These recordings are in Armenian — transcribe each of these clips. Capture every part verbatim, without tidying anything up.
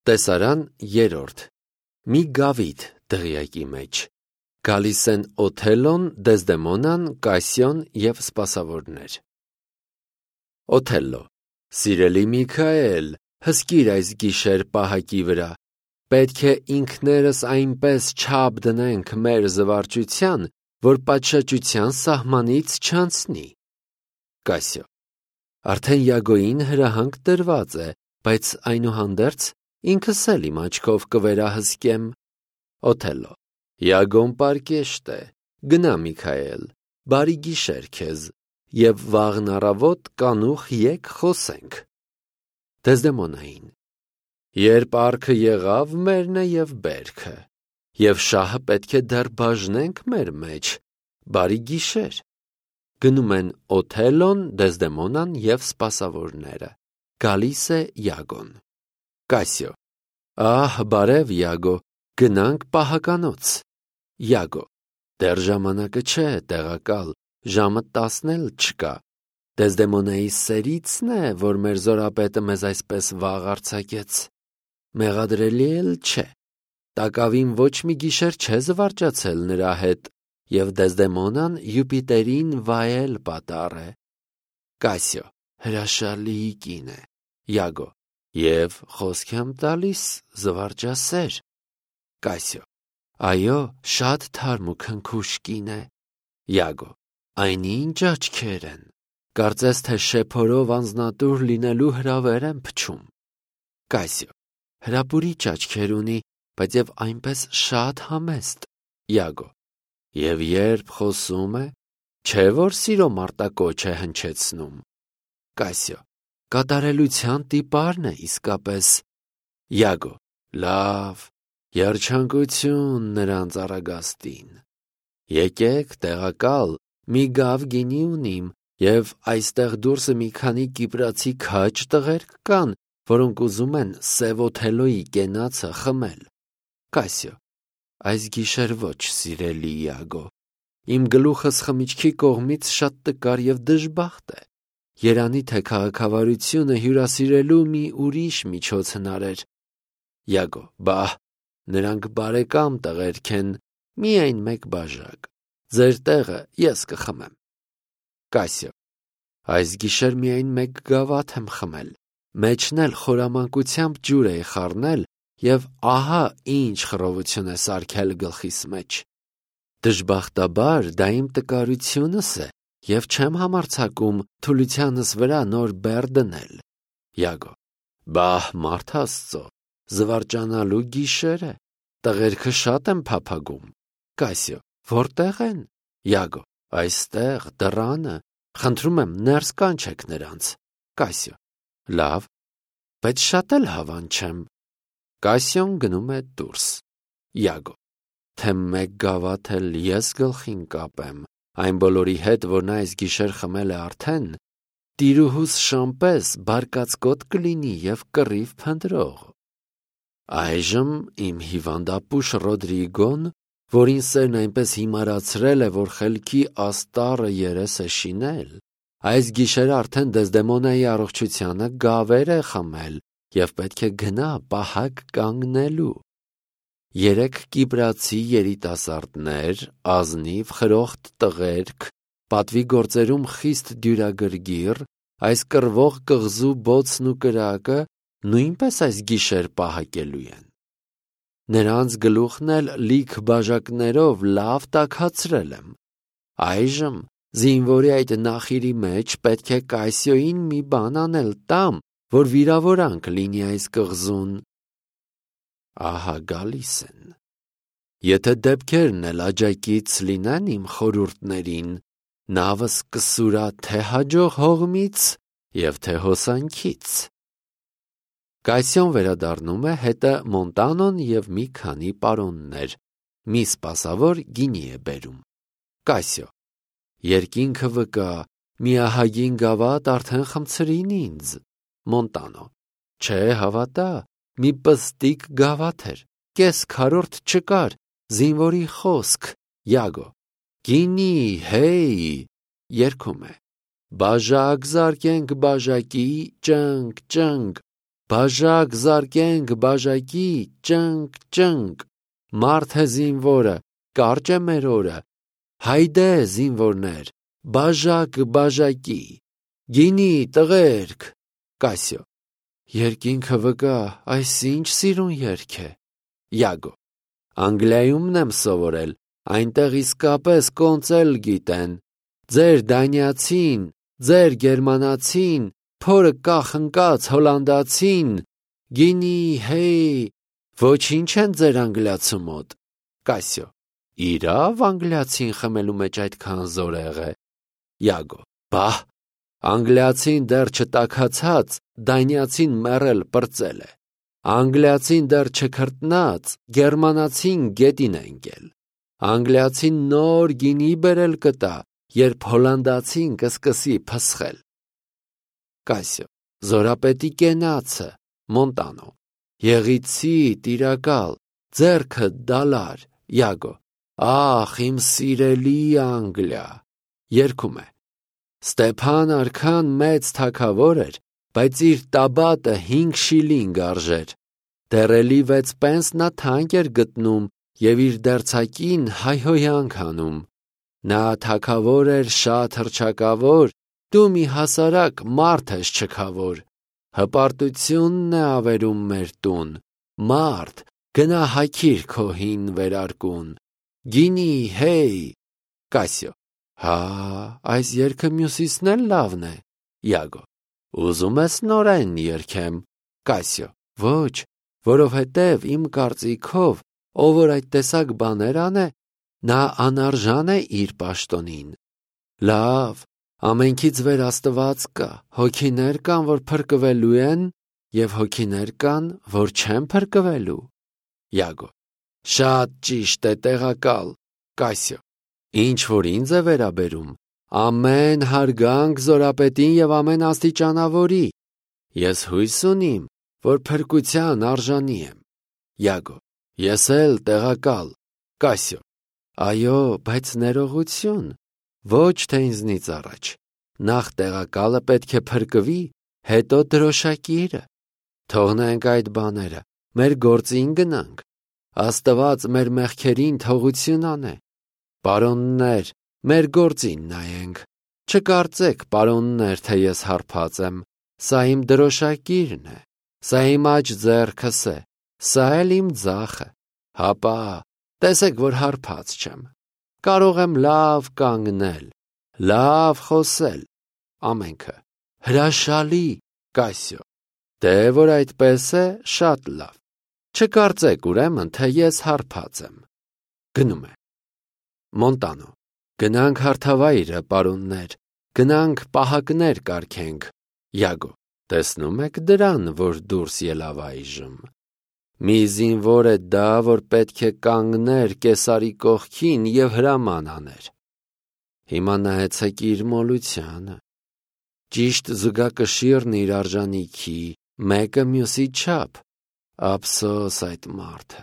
Տեսարան երրորդ Մի գավիթ դղյակի մեջ Գալիս են Օթելոն, Դեզդեմոնան, Կասիոն և սպասավորներ։ Օթելլո. Սիրելի Միքայել, հսկիր այս գիշեր պահակի վրա։ Պետք է ինքներս այնպես չափ դնենք մեր զվարճության, որ պատշաճության սահմանից չանցնի։ Կասիո. Արդեն Յագոյին հրահանգ տրված է, բայց այնուհանդերձ ինքս էլ իմ աչքով կվերահսկեմ։ Օթելլո. Յագոն պարկեշտ է, գնա Միքայել, բարի գիշեր քեզ, և վաղն առավոտ կանուխ եկ խոսենք։ Դեզդեմոնային. Երբ արքը եղավ, մերն է և բերքը, և շահը պետք է դեռ բաժնենք մեր մեջ, բարի գիշեր։ Գնում են Օթելլոն, Դեզդեմոնան և սպասավորները։ Գալիս է Յագոն։ Կասիո. Ահ, բարև Յագո, գնանք պահականոց։ Յագո. Դեռ ժամանակը չէ, տեղակալ, ժամը տասն էլ չկա։ Դեզդեմոնայի սերիցն է, որ մեր զորապետը մեզ այսպես վաղ արձակեց։ Մեղադրելի էլ չէ։ Տակավին ոչ մի գիշեր չէ զվարճացել նրա հետ, և Դեզդեմոնան Յուպիտերին վայել պատառ է։ Կասիո. Հրաշալի կին է։ Յագո. Եվ խոսք եմ տալիս զվարճասեր։ Կասիո. Այո, շատ թարմ ու քնքուշ կին է։ Յագո. Այն ինչ աչքեր են, կարծես թե շեփորով անձնատուր լինելու հրավեր են փչում։ Կասիո. Հրապուրիչ աչքեր ունի, բայց և այնպես շատ համեստ։ Յագո. Եվ երբ խոսում է, չէ որ սիրո մարտակոչ է հնչեցնում։ Կասիո. Կատարելության տիպարն է իսկապես։ Յագո. Լավ, երջանկություն նրանց առագաստին։ Եկեք, տեղակալ, մի գավ գինի ունիմ, և այստեղ դուրսը մի քանի կիպրացի քաջ տղերք կան, որոնք ուզում են Սև Օթելլոյի կենացը խմել։ Կասիո. Այս գիշեր ոչ, սիրելի Յագո։ Իմ գլուխս խմիչքի կողմից շատ տկար և դժբախտ է։ Երանի թե քաղաքավարությունը հյուրասիրելու մի ուրիշ միջոց հնարեր։ Յագո. Բահ, նրանք բարեկամ տղերք են, միայն մեկ բաժակ։ Ձեր տեղը ես կխմեմ։ Կասիո. Այս գիշեր միայն մեկ գավաթ եմ խմել, մեջն էլ խորամանկությամբ ջուր էի խառնել, և ահա ինչ խռովություն է սարքել գլխիս մեջ։ Դժբախտաբար դա իմ տկարությունս է, և չեմ համարձակում թուլությանս վրա նոր բեռ դնել։ Յագո. Բահ, մարդ Աստծո, զվարճանալու գիշեր է, տղերքը շատ են փափագում։ Կասիո. Որտեղ են։ Յագո. Այստեղ, դռանը, խնդրում եմ ներս կանչեք նրանց։ Կասիո. Լավ, բայց շատ էլ հավան չեմ։ Կասիոն գնում է դուրս։ Յագո. Թե մեկ գավաթ էլ ես գլխին կապեմ, այն բոլորի հետ, որ նա այս գիշեր խմել է արդեն, տիրուհուս շամպես բարկացկոտ կլինի և կռիվ փնտրող։ Այժմ իմ հիվանդապուշ Ռոդրիգոն, որին սերն այնպես հիմարացրել է, որ խելքի աստառը երես է շինել, այս գիշեր արդեն Դեզդեմոնայի առողջությանը գավեր է խմել և պետք է գնա պահակ կանգնելու։ Երեք կիպրացի երիտասարդներ, ազնիվ խրոխտ տղերք, պատվի գործերում խիստ դյուրագրգիռ, այս կռվող կղզու բոցն ու կրակը նույնպես այս գիշեր պահակելու են։ Նրանց գլուխն էլ լիք բաժակներով լավ տաքացրել եմ։ Այժմ զինվորի այդ նախիրի մեջ պետք է Կասիոյին մի բան անել տամ, որ վիրավորանք լինի այս կղզուն։ Ահա գալիս են։ Եթե դեպքերն էլ աջակից լինեն իմ խորհուրդներին, նավս կսուրա թե հաջող հողմից և թե հոսանքից։ Կասիոն վերադառնում է, հետը Մոնտանոն և մի քանի պարոններ, մի սպասավոր գինի է բերում։ Կասիո. Երկինքը վկա, մի ահագին գավաթ արդեն խմցրին ինձ։ Մոնտանո. Չէ, հավատա, մի պստիկ գավաթ էր, կես քառորդ չկար, զինվորի խոսք։ Յագո. Գինի, հեյ, երգում է. Բաժակ զարկենք բաժակի, ճնգ, ճնգ, բաժակ զարկենք բաժակի, ճնկ, ճնկ, մարդ է զինվորը, կարճ է մեր օրը, հայդե զինվորներ, բաժակ բաժակի, գինի տղերք, Կասյո, երկինքը վկա, այս ինչ սիրուն երգ է, Յագո, Անգլիայումն եմ սովորել, այնտեղ իսկապես կոնծել գիտեն, ձեր դանիացին, ձեր գերմանացին, փորը կախ ընկած հոլանդացին, գինի, հեյ, ոչինչ են ձեր անգլիացու մոտ, Կասյո, իրավ անգլիացին խմելու մեջ այդքան զորեղ է, Յագո, բահ, անգլիացին դեռ չտաքացած, դանիացին մեռել պրծել է, անգլիացին դեռ չքրտնած, գերմանացին գետին է ընկել, անգլիացին նոր գինի բերել կտա, երբ հոլանդացին կսկսի փսխել, Կասյո, զորապետի կենացը, Մոնտանո, եղիցի տիրակալ, ձեռքը դալար, Յագո, ախ իմ սիրելի Անգլիա, երգում է, Ստեփան արքան մեծ թագավոր էր, բայց իր տաբատը հինգ շիլինգ արժեր, դեռելի վեց պենս նա թանկ էր գտնում և իր դերձակին հայհոյանք անում, նա թագավոր էր շատ հռչակավոր, դու մի հասարակ մարդ ես չքավոր, հպարտությունն է ավերում մեր տուն, մարդ, գնա հագիր քո հին վերարկուն, գինի, հեյ, Կասյո, հա, այս երգը մյուսիսն էլ լավն է, Յագո, ուզում ես նորեն երգեմ, Կասյո, ոչ, որովհետև իմ կարծիքով, ով որ այդ տեսակ բաներ անե, նա անարժան է իր պաշտոնին, լավ, ամենքից վեր Աստված կա, հոգիներ կան, որ փրկվելու են, և հոգիներ կան, որ չեն փրկվելու, Յագո, շատ ճիշտ է տեղակալ, Կասյո, ինչ որ ինձ է վերաբերում, ամեն հարգանք զորապետին և ամեն աստիճանավորի, ես հույս ունիմ, որ փրկության արժանի եմ, Յագո, ես էլ տեղակալ, Կասյո, այո, բայց ներողություն, ոչ թե ինձնից առաջ, նախ տեղակալը պետք է փրկվի, հետո դրոշակիրը, թողնենք այդ բաները, մեր գործին գնանք, Աստված մեր մեղքերին թողություն անե, պարոններ, մեր գործին նայենք, չկարծեք, պարոններ, թե ես հարբած եմ, սա իմ դրոշակիրն է, սա իմ աջ ձեռքս է, սա էլ իմ ձախը, հապա, տեսեք, որ հարբած չեմ, կարող եմ լավ կանգնել, լավ խոսել, ամենքը, հրաշալի, Կասյո, դե որ այդպես է, շատ լավ, չկարծեք ուրեմն, թե ես հարբած եմ, գնում է, Մոնտանո, գնանք հարթավայրը, պարոններ, գնանք պահակներ կարգենք, Յագո, տեսնում եք դրան, որ դուրս ելավ այժմ, մի զինվոր է դա, որ պետք է կանգներ կեսարի կողքին և հրաման աներ, հիմա նայեցեք իր մոլությանը, ճիշտ զգակշիռն իր արժանիքի, մեկը մյուսի չափ, ափսոս այդ մարդը,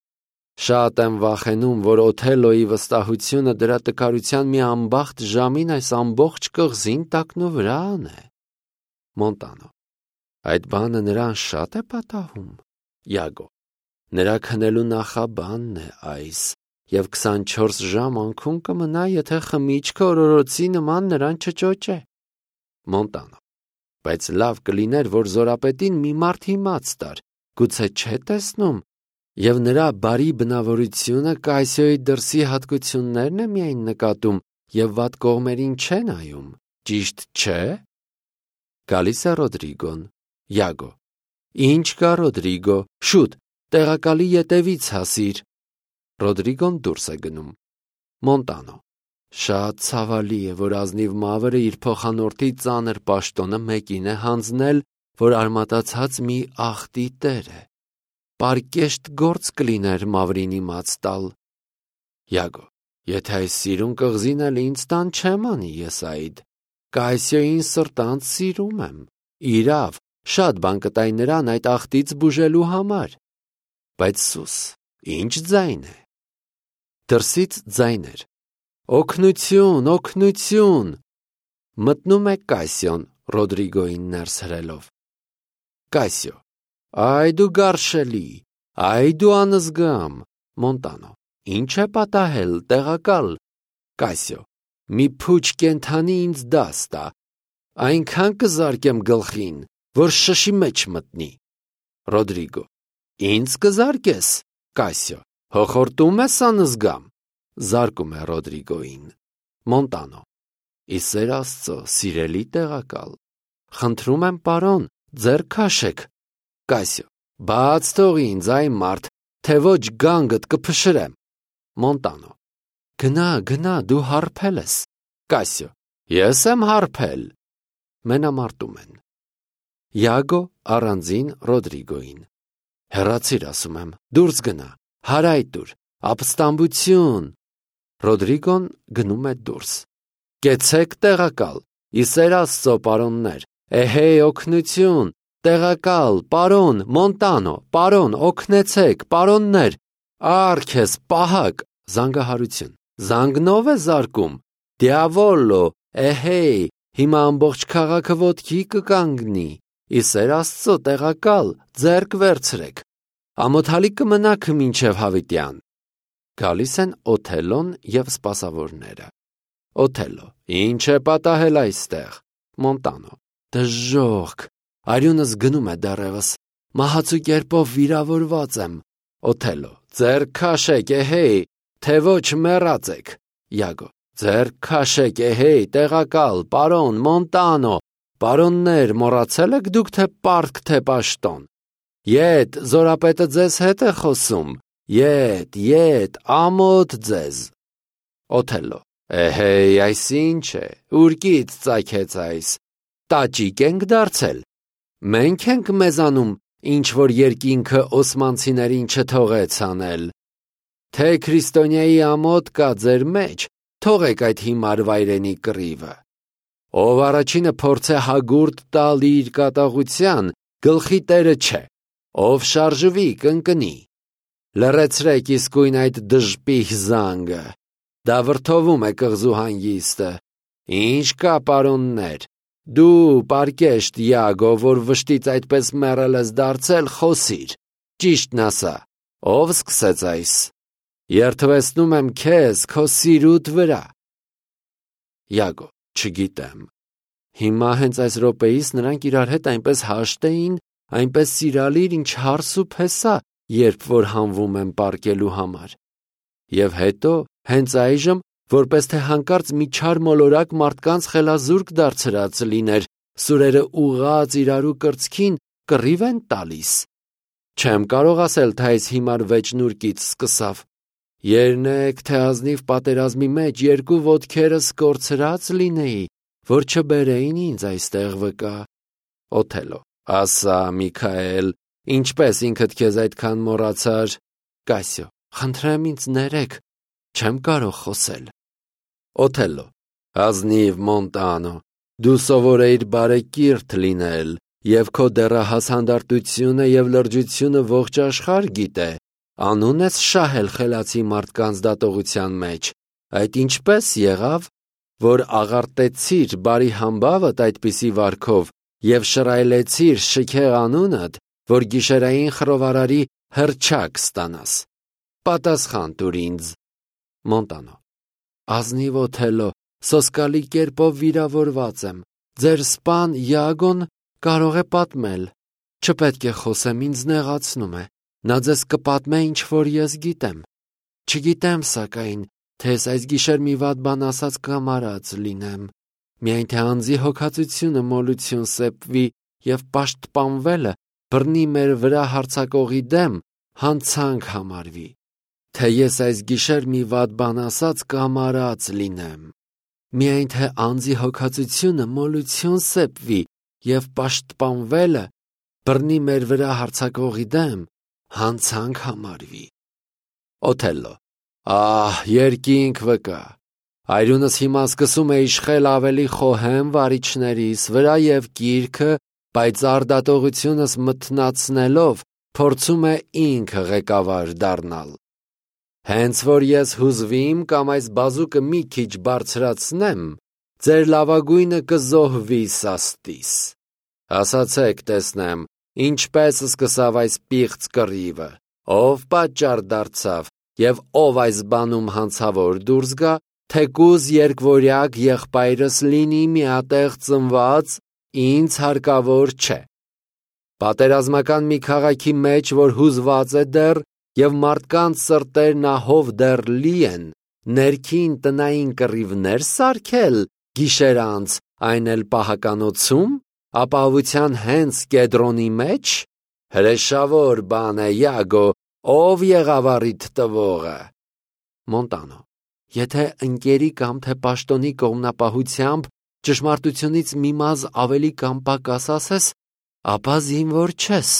շատ եմ վախենում, որ Օթելոյի վստահությունը դրա տկարության մի անբախտ ժամին այս ամբողջ կղզին տակնու վրա անե, Մոնտանո, այդ բանը նրան շատ է պատահում, Յագո, նրա քնելու նախաբանն է այս, և քսանչորս ժամ անքուն կմնա, եթե խմիչքը օրորոցի նման նրան չճոճե, Մոնտանո, բայց լավ կլիներ, որ զորապետին մի մարդ իմաց տար, գուցե չէ տեսնում, և նրա բարի բնավորությունը Կասյոյի դրսի հատկություններն է միայն նկատում և վատ կողմերին չէ նայում, ճիշտ չէ, գալիս է Ռոդրիգոն, Յագո, ինչ կա Ռոդրիգո, շուտ, տեղակալի ետևից հասիր, Ռոդրիգոն դուրս է գնում, Մոնտանո, շատ ցավալի է, որ ազնիվ մավրը իր փոխանորդի ծանր պաշտոնը մեկին է հանձնել, որ արմատացած մի ախտի տեր է, պարկեշտ գործ կլիներ մավրին իմաց տալ, Յագո, եթե այս սիրուն կղզին էլ ինձ տան չեմ անի ես այդ, Կասյոյին սրտանց սիրում եմ, իրավ, շատ բան կտայի նրան այդ ախտից բուժելու համար, բայց սուս, ինչ ձայն է, դրսից ձայներ, օգնություն, օգնություն, մտնում է Կասյոն Ռոդրիգոյին ներս հրելով, Կասյո, Այ դու գարշելի, այ դու անզգամ, Մոնտանո, ինչ է պատահել, տեղակալ, Կասիո, մի փուչ կենթանի ինձ դաս տա, այնքան կզարկեմ գլխին, որ շշի մեջ մտնի, Ռոդրիգո, ինձ կզարկես, Կասիո, հոխորտում ես անզգամ, զարկում է Ռոդրիգոին, Մոնտանո, ի սեր Աստծո, սիրելի տեղակալ, խնդրում եմ պարոն, ձեռք քաշեք, Կասիո, բաց թող ինձ այն մարդ, թե ոչ գանգդ կփշրեմ, Մոնտանո, գնա, գնա, դու հարբել ես, Կասիո, ես եմ հարբել, մենամարտում են, Յագո առանձին Ռոդրիգոին, հեռացիր ասում եմ, դուրս գնա, հարայտ դուր, ապստամբություն, Ռոդրիգոն գնում է դուրս, կեցեք տեղակալ, ի սեր Աստծո պարոններ, էհեյ օգնություն, տեղակալ, պարոն, Մոնտանո, պարոն, օգնեցեք, պարոններ, արքես, պահակ, զանգահարություն, զանգնով է զարկում, դիավոլո, էհեյ, հիմա ամբողջ քաղաքը ոտքի կկանգնի, ի սեր Աստծո տեղակալ, ձեռք վերցրեք, ամոթալի կմնաք մինչև հավիտյան, գալիս են Օթելոն և սպասավորները, Օթելո, ինչ է պատահել այստեղ, Մոնտանո, դժոխք, արյունս գնում է դեռևս, մահացու կերպով վիրավորված եմ, Օթելո, ձեռք քաշեք, էհեյ, թե ոչ մեռած եք, Յագո, ձեռք քաշեք, էհեյ, տեղակալ, պարոն, Մոնտանո, պարոններ, մոռացել եք դուք թե պարտք, թե պաշտոն, ետ, զորապետը ձեզ հետ է խոսում, ետ, ետ, ամոթ ձեզ, Օթելո, էհեյ, այս ինչ է, ուրկից ծագեց այս, տաճիկ ենք դարձել, մենք ենք մեզանում, ինչ որ երկինքը օսմանցիներին չթողեց անել, թե քրիստոնյայի ամոթ կա ձեր մեջ, թողեք այդ հիմար վայրենի կռիվը, ով առաջինը փորձե հագուրդ տալ իր կատաղության, գլխի տերը չէ, ով շարժվի կընկնի, լռեցրեք իսկույն այդ դժպիհ զանգը, դա վրդովում է կղզու հանգիստը, ինչ կա պարոններ, դու պարկեշտ Յագո, որ վշտից այդպես մեռել ես դարձել, խոսիր, ճիշտն ասա, ով սկսեց այս, երդվեցնում եմ քեզ, քո սիրուտ վրա, Յագո, չգիտեմ, հիմա հենց այս րոպեից նրանք իրար հետ այնպես հաշտ էին, այնպես սիրալիր, ինչ հարս ու փեսա, երբ որ հանվում եմ պարկելու համար, և հետո, հենց այժմ, որպես թե հանկարծ մի չար մոլորակ մարդկանց խելազուրկ դարձրած լիներ, սուրերը ուղղած իրարու կրծքին կռիվ են տալիս, չեմ կարող ասել, թե այս հիմար վեճնուրկից սկսավ, երնեք, թե ազնիվ պատերազմի մեջ երկու ոտքերս կորցրած լինեի, որ չբերեին ինձ այստեղ վկա, Օթելո, ասա, Միքայել, ինչպես ինքդ քեզ այդքան մոռացար, Կասիո, խնդրեմ ինձ ներեք, չեմ կարող խոսել, Օթելո, ազնիվ Մոնտանո, դու սովոր էիր բարեկիրթ լինել, և քո դեռահաս հանդարտությունը և լրջությունը ողջ աշխարհ գիտե, անուն ես շահել խելացի մարդկանց դատողության մեջ, այդ ինչպես եղավ, որ աղարտեցիր բարի համբավդ այդպիսի վարքով և շռայլեցիր շքեղ անունդ, որ գիշերային խռովարարի հռչակ ստանաս, պատասխան տուր ինձ, Մոնտանո, ազնիվ Օթելո, սոսկալի կերպով վիրավորված եմ, ձեր սպան Յագոն կարող է պատմել, չպետք է խոսեմ, ինձ նեղացնում է, նա ձեզ կպատմե ինչ որ ես գիտեմ, չգիտեմ սակայն, թե ես այս գիշեր մի վատ բան ասած կամ արած լինեմ, միայն թե անձի հոգացությունը մոլություն սեպվի և պաշտպանվելը բռնի մեր վրա հարձակողի դեմ հանցանք համարվի, թե ես այս գիշեր մի վատ բան ասած կամ արած լինեմ, միայն թե անձի հոգացությունը մոլություն սեպվի և պաշտպանվելը բռնի մեր վրա հարձակողի դեմ հանցանք համարվի, Օթելո, ահ, երկինք վկա, այրունս հիմա սկսում է իշխել ավելի խոհեմ վարիչներիս վրա և գիրքը, բայց արդատողությունս մթնացնելով, փորձում է ինքը ղեկավար դառնալ, հենց որ ես հուզվիմ կամ այս բազուկը մի քիչ բարձրացնեմ, ձեր լավագույնը կզոհվի սաստիս, ասացեք տեսնեմ, ինչպես սկսավ այս պիղծ կռիվը, ով պատճառ դարձավ եւ ով այս բանում հանցավոր դուրս գա, թեկուզ երկվորյակ եղբայրս լինի միատեղ ծնված, ինձ հարկավոր չէ։ Պատերազմական մի քաղաքի մեջ, որ հուզված է դեռ եւ մարդկանց սրտերն ահով դեռ լի են, ներքին տնային կռիվներ սարքել գիշեր անց, այն էլ պահականոցում, ապահովության հենց կեդրոնի մեջ, հրեշավոր բան է, Յագո, ով եղավ առիթ տվողը։ Մոնտանո. Եթե ընկերի կամ թե պաշտոնի կողմնապահությամբ ճշմարտությունից մի մազ ավելի կամ պակաս ասես, ապա զինվոր չես։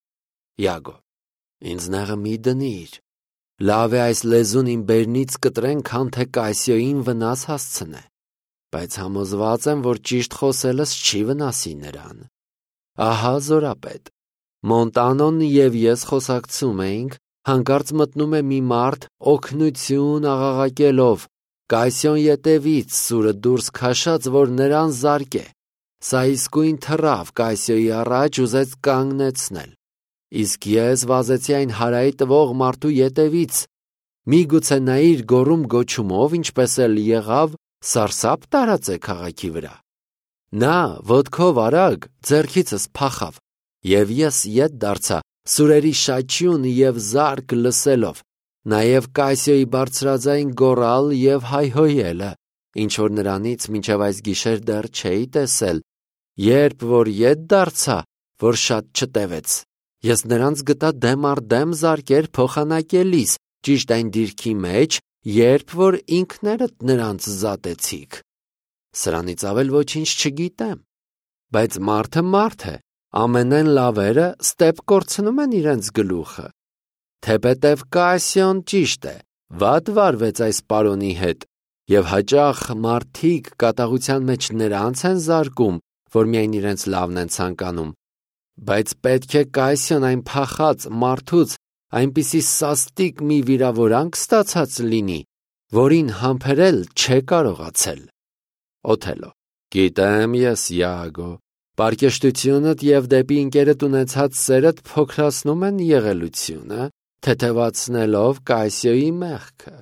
Յագո. Ինձ նեղը մի դնիր։ Լավ է այս լեզուն իմ բերնից կտրեն, քան թե Կայսիոյին վնաս հասցնե, բայց համոզված եմ, որ ճիշտ խոսելս չի վնասի նրան։ Ահա զորապետ։ Մոնտանոն եւ ես խոսակցում էինք, հանկարծ մտնում է մի մարդ օգնություն աղաղակելով, Կայսիոն ետևից սուրը դուրս քաշած, որ նրան զարկե։ Սա իսկույն թռավ Կայսիոյի առաջ, ուզեց կանգնեցնել։ Իսկ ես վազեցի այն հարայի տվող մարդու ետևից, միգուցե նա իր գոռում գոչումով, ինչպես էլ եղավ, սարսափ տարածե քաղաքի վրա։ Նա ոտքով արագ ձեռքիցս փախավ, եւ ես ետ դարձա սուրերի շաչյուն եւ զարկ լսելով, նաեւ Կայսիոյի բարձրաձայն գոռալ եւ հայհոյելը, ինչ որ նրանից մինչև այս գիշեր դեռ չէի տեսել, երբ որ ետ դարձա, որ շատ չտևեց, ես նրանց գտա դեմ առ դեմ զարկեր փոխանակելիս, ճիշտ այն դիրքի մեջ, երբ որ ինքներդ նրանց զատեցիք։ Սրանից ավել ոչինչ չգիտեմ, բայց մարդը մարդ է, ամենեն լավերը ստեպ կորցնում են իրենց գլուխը։ Թեպետև Կայսիոն ճիշտ է, վատ վարվեց այս պարոնի հետ, եւ հաճախ մարդիկ կատաղության մեջ նրանց են զարկում, որ միայն իրենց լավն են ցանկանում, բայց պետք է Կայսիոն այն փախած մարդուց այնպիսի սաստիկ մի վիրավորանք ստացած լինի, որին համբերել չէ կարողացել։ Օթելո. Գիտեմ ես, Յագո, պարկեշտությունդ եւ դեպի ինքերդ ունեցած սերդ փոքրացնում են եղելությունը, թեթևացնելով Կայսիոյի մեղքը։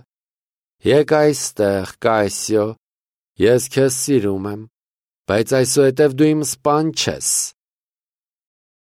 Եկ այստեղ, Կայսիո, ես քեզ սիրում եմ, բայց այսուհետև դու իմ սպան չես։